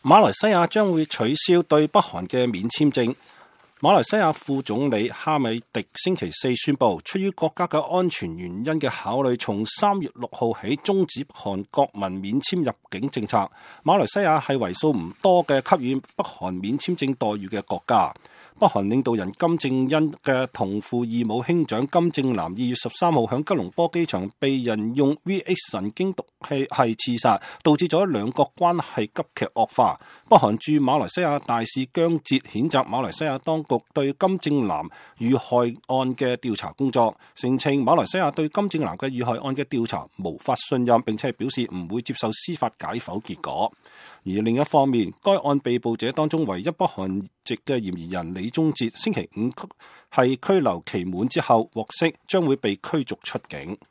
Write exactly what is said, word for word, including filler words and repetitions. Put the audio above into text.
馬來西亞將會取消對北韓嘅免簽證。馬來西亞副總理哈米迪星期四宣布，出於國家嘅安全原因嘅考慮，從三月六號起終止北韓國民免簽入境政策。馬來西亞係為數唔多嘅給予北韓免簽證待遇嘅國家。北韓領導人金正恩嘅同父異母兄長金正男二月十三號響吉隆坡機場被人用 V X 神經毒氣係刺殺，導致咗兩國關係急劇惡化。北韓駐馬來西亞大使姜捷譴責馬來西亞當局對金正男遇害案嘅調查工作，聲稱馬來西亞對金正男嘅遇害案嘅調查無法信任，並且表示唔會接受司法解剖結果。而另一方面，該案被捕者當中唯一北韓籍嘅嫌疑人李宗哲，星期五係拘留期滿之後獲釋，將會被驅逐出境。